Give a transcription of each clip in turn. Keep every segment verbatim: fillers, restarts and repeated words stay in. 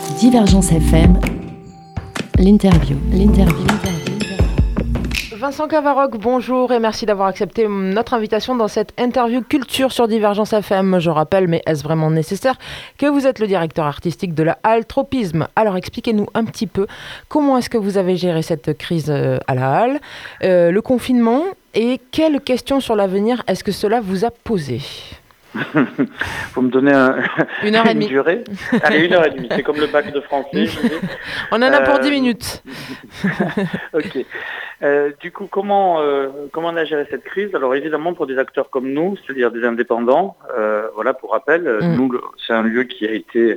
Divergence F M, l'interview, l'interview. Vincent Cavaroc, bonjour et merci d'avoir accepté notre invitation dans cette interview culture sur Divergence F M. Je rappelle, mais est-ce vraiment nécessaire, que vous êtes le directeur artistique de la Halle Tropisme. Alors expliquez-nous un petit peu comment est-ce que vous avez géré cette crise à la Halle, euh, le confinement et quelles questions sur l'avenir est-ce que cela vous a posé ? Faut me donner un, une heure et demie. Une durée. Allez, une heure et demie. C'est comme le bac de français. Je dis. On en a pour euh... dix minutes. Ok. Euh, du coup, comment euh, comment on a géré cette crise ? Alors évidemment, pour des acteurs comme nous, c'est-à-dire des indépendants, euh, voilà, pour rappel, mm. nous, c'est un lieu qui a été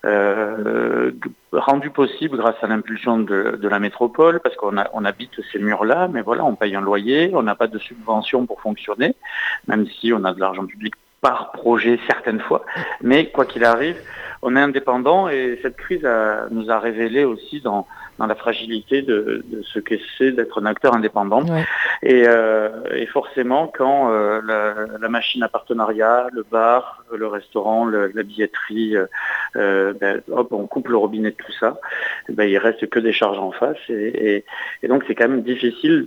euh, rendu possible grâce à l'impulsion de, de la métropole, parce qu'on a, on habite ces murs-là, mais voilà, on paye un loyer, on n'a pas de subvention pour fonctionner, même si on a de l'argent public par projet certaines fois, mais quoi qu'il arrive, on est indépendant et cette crise a, nous a révélé aussi dans, dans la fragilité de, de ce que c'est d'être un acteur indépendant. Ouais. Et, euh, et forcément, quand euh, la, la machine à partenariat, le bar, le restaurant, le, la billetterie, euh, ben, hop, on coupe le robinet de tout ça, ben, il reste que des charges en face. Et, et, et donc, c'est quand même difficile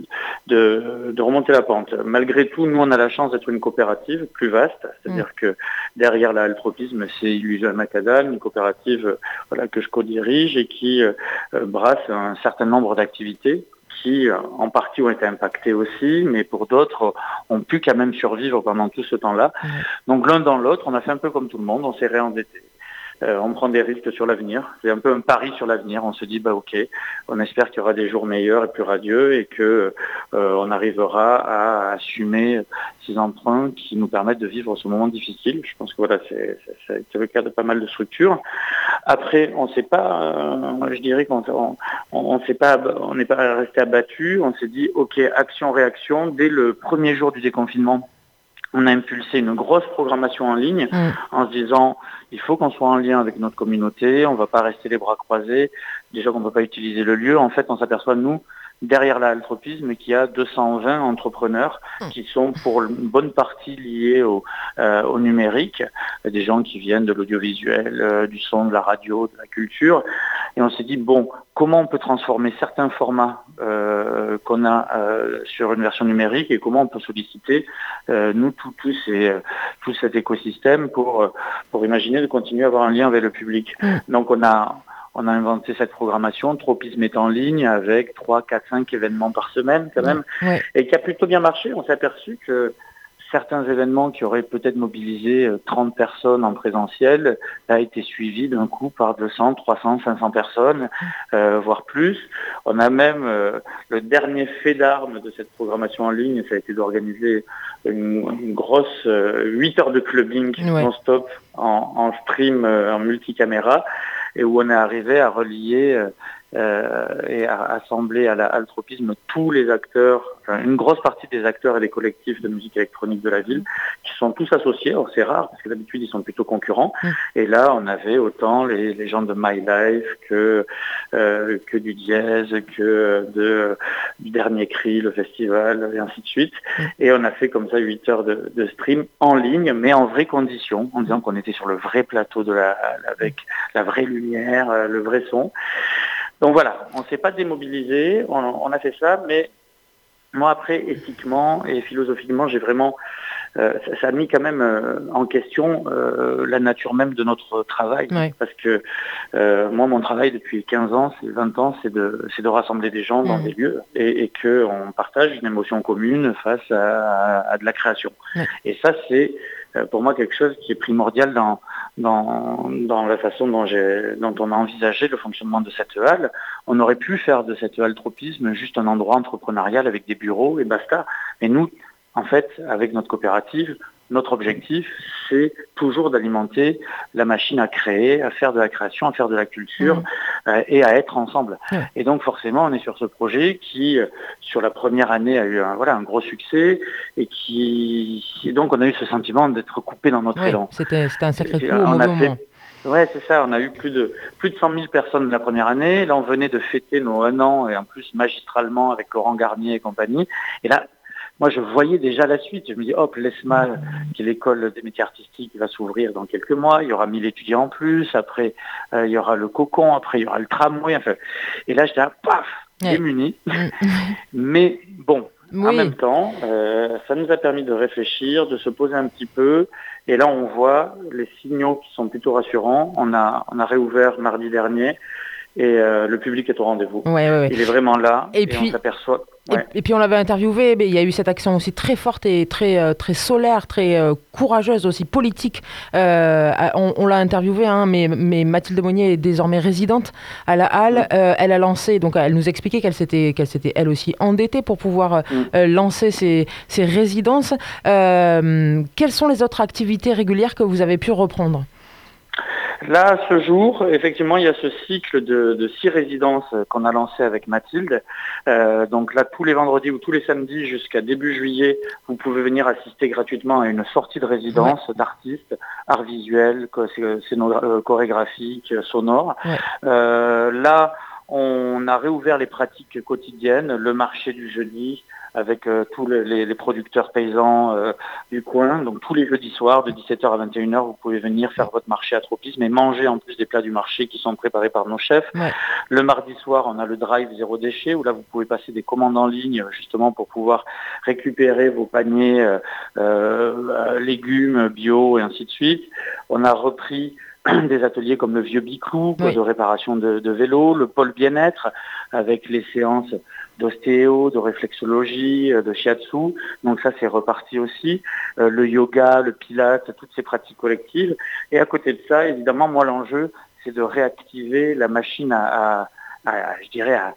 de, de remonter la pente. Malgré tout, nous, on a la chance d'être une coopérative plus vaste, c'est-à-dire mmh. que derrière la Halle Tropisme, c'est Illusion Macadam, une coopérative euh, voilà, que je co-dirige et qui euh, brasse un certain nombre d'activités qui, euh, en partie, ont été impactées aussi, mais pour d'autres, ont pu quand même survivre pendant tout ce temps-là. Mmh. Donc l'un dans l'autre, on a fait un peu comme tout le monde, on s'est réendetté. Euh, on prend des risques sur l'avenir. C'est un peu un pari sur l'avenir. On se dit, bah ok, on espère qu'il y aura des jours meilleurs et plus radieux et que euh, on arrivera à assumer ces emprunts qui nous permettent de vivre ce moment difficile. Je pense que voilà, c'est, c'est, c'est le cas de pas mal de structures. Après, on sait pas. Euh, je dirais qu'on on, on sait pas, on n'est pas resté abattu. On s'est dit, ok, action-réaction. Dès le premier jour du déconfinement, on a impulsé une grosse programmation en ligne mmh. en se disant il faut qu'on soit en lien avec notre communauté, on ne va pas rester les bras croisés, déjà qu'on ne peut pas utiliser le lieu. En fait, on s'aperçoit, nous, derrière la Halle Tropisme, qu'il y a deux cent vingt entrepreneurs mmh. qui sont pour une bonne partie liés au, euh, au numérique, des gens qui viennent de l'audiovisuel, euh, du son, de la radio, de la culture. Et on s'est dit, bon, comment on peut transformer certains formats euh, qu'on a euh, sur une version numérique et comment on peut solliciter, euh, nous, tout, tout, ces, tout cet écosystème pour, pour imaginer de continuer à avoir un lien avec le public. Mmh. Donc, on a... On a inventé cette programmation, Tropisme est en ligne avec trois, quatre, cinq événements par semaine quand même, ouais. et qui a plutôt bien marché. On s'est aperçu que certains événements qui auraient peut-être mobilisé trente personnes en présentiel a été suivis d'un coup par deux cents, trois cents, cinq cents personnes, euh, voire plus. On a même euh, le dernier fait d'armes de cette programmation en ligne, ça a été d'organiser une, une grosse euh, huit heures de clubbing ouais. non-stop en, en stream, euh, en multicaméra, et où on est arrivé à relier euh, et à assembler à la Halle Tropisme tous les acteurs, enfin, une grosse partie des acteurs et des collectifs de musique électronique de la ville, qui sont tous associés. Alors c'est rare, parce que d'habitude ils sont plutôt concurrents. Mmh. Et là, on avait autant les, les gens de My Life que, euh, que du Dièse, que de, du Dernier Cri, le festival, et ainsi de suite. Mmh. Et on a fait comme ça huit heures de, de stream en ligne, mais en vraies conditions, en disant qu'on était sur le vrai plateau de la Halle, avec la vraie lumière, le vrai son. Donc voilà, on ne s'est pas démobilisé, on, on a fait ça, mais moi après, éthiquement et philosophiquement, j'ai vraiment, euh, ça, ça a mis quand même euh, en question euh, la nature même de notre travail. Ouais. Parce que euh, moi, mon travail depuis quinze ans, c'est vingt ans, c'est de, c'est de rassembler des gens dans mmh. des lieux et, et qu'on partage une émotion commune face à, à, à de la création. Ouais. Et ça, c'est pour moi quelque chose qui est primordial dans, dans, dans la façon dont, j'ai, dont on a envisagé le fonctionnement de cette halle. On aurait pu faire de cette halle Tropisme juste un endroit entrepreneurial avec des bureaux et basta. Mais nous, en fait, avec notre coopérative, notre objectif, c'est toujours d'alimenter la machine à créer, à faire de la création, à faire de la culture mmh. euh, et à être ensemble. Mmh. Et donc forcément, on est sur ce projet qui, euh, sur la première année, a eu un, voilà, un gros succès et qui, et donc on a eu ce sentiment d'être coupé dans notre oui, élan. C'était, c'était un sacré coup au mauvais moment. Ouais, c'est ça. On a eu plus de plus de cent mille personnes la première année. Là, on venait de fêter nos un an et en plus magistralement avec Laurent Garnier et compagnie. Et là, moi, je voyais déjà la suite. Je me dis, hop, l'E S M A, qui est l'école des métiers artistiques, va s'ouvrir dans quelques mois. Il y aura mille étudiants en plus. Après, euh, il y aura le cocon. Après, il y aura le tramway. Enfin, et là, j'étais là, paf, Ouais. démuni. Mais bon, Oui. en même temps, euh, ça nous a permis de réfléchir, de se poser un petit peu. Et là, on voit les signaux qui sont plutôt rassurants. On a, on a réouvert mardi dernier. Et euh, le public est au rendez-vous. Ouais, ouais, ouais. Il est vraiment là. Et Et, puis- on s'aperçoit. Ouais. Et, et puis on l'avait interviewé, mais il y a eu cette action aussi très forte et très, euh, très solaire, très euh, courageuse aussi, politique. Euh, on on l'a interviewé, hein, mais, mais Mathilde Monnier est désormais résidente à la Halle. Mm. Euh, elle a lancé, donc elle nous expliquait qu'elle s'était, qu'elle s'était elle aussi endettée pour pouvoir euh, Mm. euh, lancer ses, ses résidences. Euh, quelles sont les autres activités régulières que vous avez pu reprendre ? Là, ce jour, effectivement, il y a ce cycle de, de six résidences qu'on a lancé avec Mathilde. Euh, donc là, tous les vendredis ou tous les samedis jusqu'à début juillet, vous pouvez venir assister gratuitement à une sortie de résidence d'artistes, arts visuels, co- scéno- euh, chorégraphiques, sonores. Ouais. Euh, là, on a réouvert les pratiques quotidiennes, le marché du jeudi, avec euh, tous les, les- les producteurs paysans euh, du coin. Donc tous les jeudis soirs, de dix-sept heures à vingt et une heures, vous pouvez venir faire votre marché à tropisme et manger en plus des plats du marché qui sont préparés par nos chefs. Ouais. Le mardi soir, on a le drive zéro déchet, où là, vous pouvez passer des commandes en ligne, justement, pour pouvoir récupérer vos paniers euh, euh, légumes, bio, et ainsi de suite. On a repris des ateliers comme le Vieux Biclou, Oui. de réparation de, de vélos, le pôle bien-être, avec les séances d'ostéo, de réflexologie, euh, de shiatsu. Donc ça, c'est reparti aussi. Euh, le yoga, le pilate, toutes ces pratiques collectives. Et à côté de ça, évidemment, moi, l'enjeu, c'est de réactiver la machine à, à, à je dirais, à,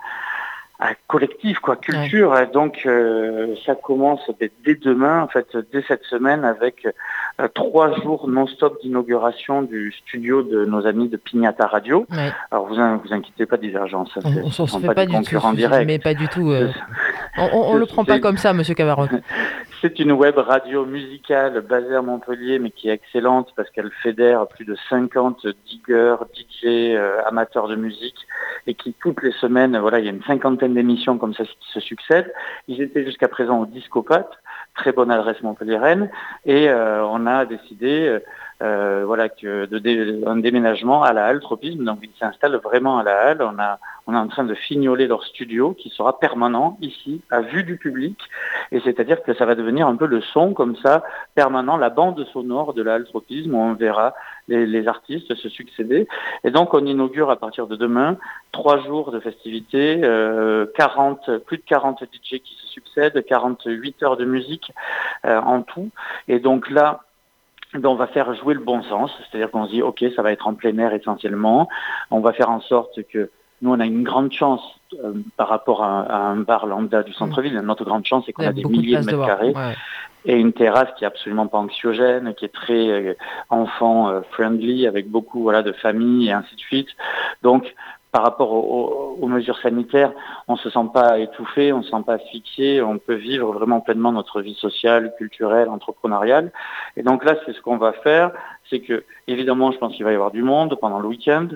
à collectif, quoi, culture. Ouais. Donc, euh, ça commence dès, dès demain, en fait, dès cette semaine, avec euh, trois jours non-stop d'inauguration du studio de nos amis de Pignata Radio. Ouais. Alors, vous in, vous inquiétez pas, Divergence, ça, On ne s'en fait pas, pas du tout, direct. mais pas du tout. Euh, on ne le prend pas comme ça, Monsieur Cavarotte. C'est une web radio musicale basée à Montpellier, mais qui est excellente parce qu'elle fédère plus de cinquante diggers, D J, euh, amateurs de musique, et qui toutes les semaines, voilà, il y a une cinquantaine d'émissions comme ça qui se succèdent. Ils étaient jusqu'à présent au Discopathe, très bonne adresse montpelliéraine, et euh, on a décidé euh, voilà, que de dé, un déménagement à la Halle Tropisme. Donc ils s'installent vraiment à la Halle. On a on est en train de fignoler leur studio qui sera permanent ici, à vue du public. Et c'est-à-dire que ça va devenir un peu le son comme ça, permanent, la bande sonore de la Halle Tropisme, où on verra les, les artistes se succéder. Et donc on inaugure à partir de demain trois jours de festivités, euh, quarante, plus de quarante D J qui se succèdent, quarante-huit heures de musique euh, en tout. Et donc là, on va faire jouer le bon sens, c'est-à-dire qu'on se dit, ok, ça va être en plein air essentiellement. On va faire en sorte que nous, on a une grande chance euh, par rapport à, à un bar lambda du centre-ville. Mmh. Notre grande chance, c'est qu'on a, a des milliers de, de mètres carrés ouais. et une terrasse qui est absolument pas anxiogène, qui est très euh, enfant-friendly, euh, avec beaucoup voilà, de familles et ainsi de suite. Donc, par rapport aux, aux, aux mesures sanitaires, on se sent pas étouffé, on se sent pas asphyxié, on peut vivre vraiment pleinement notre vie sociale, culturelle, entrepreneuriale. Et donc là, c'est ce qu'on va faire, c'est que évidemment, je pense qu'il va y avoir du monde pendant le week-end,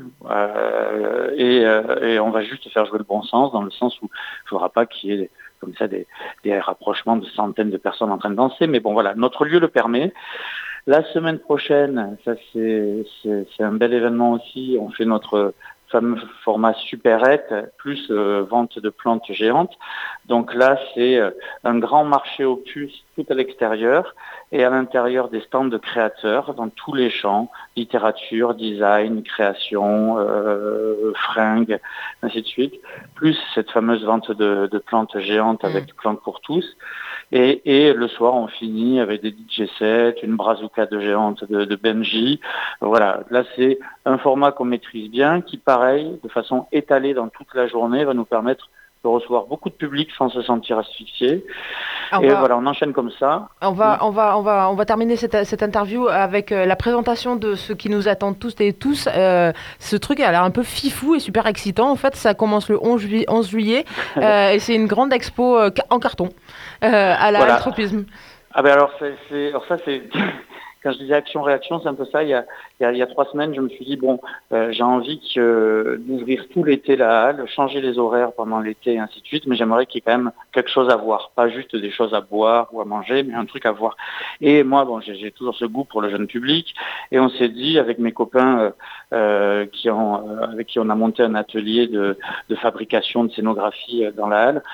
euh, et, euh, et on va juste faire jouer le bon sens, dans le sens où il ne faudra pas qu'il y ait comme ça des, des rapprochements de centaines de personnes en train de danser. Mais bon, voilà, notre lieu le permet. La semaine prochaine, ça c'est, c'est, c'est un bel événement aussi. On fait notre fameux format supérette, plus euh, vente de plantes géantes. Donc là, c'est euh, un grand marché aux puces tout à l'extérieur et à l'intérieur des stands de créateurs dans tous les champs, littérature, design, création, euh, fringues, ainsi de suite. Plus cette fameuse vente de, de plantes géantes avec mmh. plantes pour tous. Et, et le soir, on finit avec des D J sets, une brazuca de géante de, de Benji. Voilà, là, c'est un format qu'on maîtrise bien, qui, pareil, de façon étalée dans toute la journée, va nous permettre de recevoir beaucoup de public sans se sentir asphyxié. On et va, voilà, on enchaîne comme ça. On va, oui. on va, on va, on va terminer cette, cette interview avec euh, la présentation de ce qui nous attend tous et tous. Euh, ce truc a l'air un peu fifou et super excitant. En fait, ça commence le onze juillet euh, et c'est une grande expo euh, en carton euh, à la voilà. Tropisme. Ah ben alors, c'est, c'est, alors ça, c'est quand je disais action-réaction, c'est un peu ça. Il y a, il y a, il y a trois semaines, je me suis dit, bon, euh, j'ai envie que, euh, d'ouvrir tout l'été la halle, changer les horaires pendant l'été et ainsi de suite, mais j'aimerais qu'il y ait quand même quelque chose à voir. Pas juste des choses à boire ou à manger, mais un truc à voir. Et moi, bon, j'ai, j'ai toujours ce goût pour le jeune public. Et on s'est dit, avec mes copains euh, euh, qui ont, euh, avec qui on a monté un atelier de, de fabrication de scénographie dans la halle,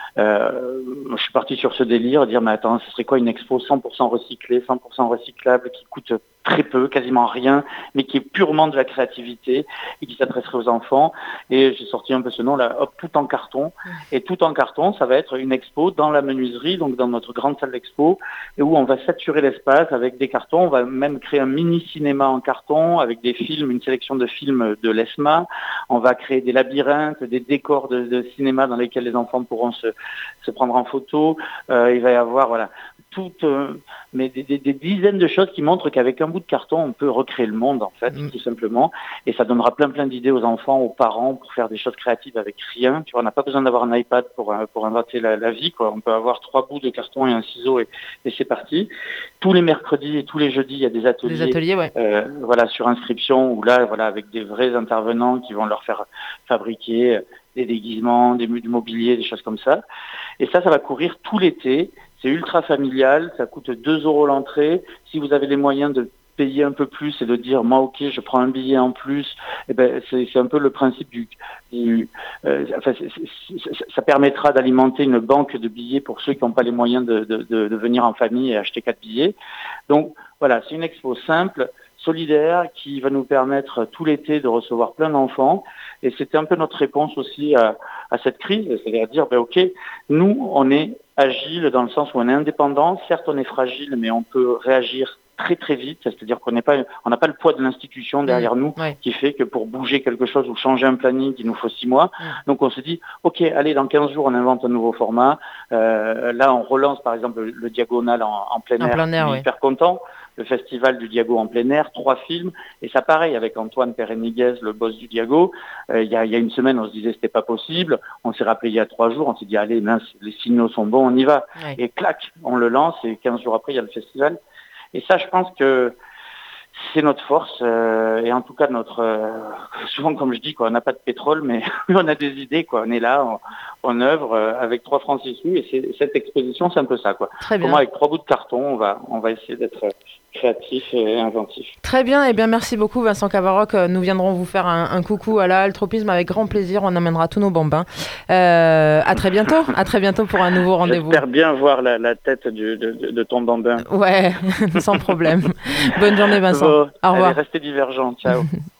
Euh, je suis parti sur ce délire, dire mais attends, ce serait quoi une expo cent pour cent recyclée, cent pour cent recyclable, qui coûte très peu, quasiment rien, mais qui est purement de la créativité et qui s'adresserait aux enfants. Et j'ai sorti un peu ce nom-là, hop, tout en carton. Et tout en carton, ça va être une expo dans la menuiserie, donc dans notre grande salle d'expo, et où on va saturer l'espace avec des cartons. On va même créer un mini-cinéma en carton avec des films, une sélection de films de l'E S M A. On va créer des labyrinthes, des décors de, de cinéma dans lesquels les enfants pourront se, se prendre en photo. Euh, il va y avoir, voilà, toutes, euh, mais des, des, des dizaines de choses qui montrent qu'avec un bout de carton, on peut recréer le monde, en fait, mmh. tout simplement. Et ça donnera plein, plein d'idées aux enfants, aux parents, pour faire des choses créatives avec rien. Tu vois, on n'a pas besoin d'avoir un iPad pour, pour inventer la, la vie, quoi. On peut avoir trois bouts de carton et un ciseau et, et c'est parti. Tous les mercredis et tous les jeudis, il y a des ateliers. Des ateliers, ouais. Euh, voilà, sur inscription, où là, voilà, avec des vrais intervenants qui vont leur faire fabriquer des déguisements, des, du mobilier, des choses comme ça. Et ça, ça va courir tout l'été. C'est ultra familial, ça coûte deux euros l'entrée. Si vous avez les moyens de payer un peu plus et de dire, moi, ok, je prends un billet en plus, eh ben, c'est, c'est un peu le principe du... du euh, enfin, c'est, c'est, ça permettra d'alimenter une banque de billets pour ceux qui n'ont pas les moyens de, de, de, de venir en famille et acheter quatre billets. Donc, voilà, c'est une expo simple, solidaire, qui va nous permettre tout l'été de recevoir plein d'enfants. Et c'était un peu notre réponse aussi à, à cette crise, c'est-à-dire dire, ben, ok, nous, on est agile dans le sens où on est indépendant. Certes, on est fragile, mais on peut réagir très très vite, c'est-à-dire qu'on n'est pas, on n'a pas le poids de l'institution derrière mmh, nous, ouais. qui fait que pour bouger quelque chose ou changer un planning, il nous faut six mois. Mmh. Donc on se dit, ok, allez, dans quinze jours, on invente un nouveau format. Euh, là, on relance par exemple le, le Diagonal en, en plein en air. Plein air on est ouais. hyper content. Le festival du Diago en plein air, trois films, et ça pareil avec Antoine Pereniguez, le boss du Diago. Euh, il y a, il y a une semaine, on se disait c'était pas possible. On s'est rappelé il y a trois jours, on s'est dit allez, mince, les signaux sont bons, on y va. Ouais. Et clac, on le lance, et quinze jours après, il y a le festival. Et ça, je pense que c'est notre force, euh, et en tout cas notre... Euh, souvent, comme je dis, quoi, on n'a pas de pétrole, mais on a des idées, quoi. On est là, on, on œuvre euh, avec trois francs six sous, et c'est, cette exposition, c'est un peu ça, quoi. Très bien. Comment, avec trois bouts de carton, on va, on va essayer d'être créatif et inventif. Très bien, et eh bien merci beaucoup Vincent Cavaroc. Nous viendrons vous faire un, un coucou à la Altropisme avec grand plaisir. On amènera tous nos bambins. Euh, à très bientôt. À très bientôt pour un nouveau rendez-vous. J'espère bien voir la, la tête du, de, de, de ton bambin. Ouais, sans problème. Bonne journée Vincent. Bon, au revoir. Allez, restez divergents. Ciao.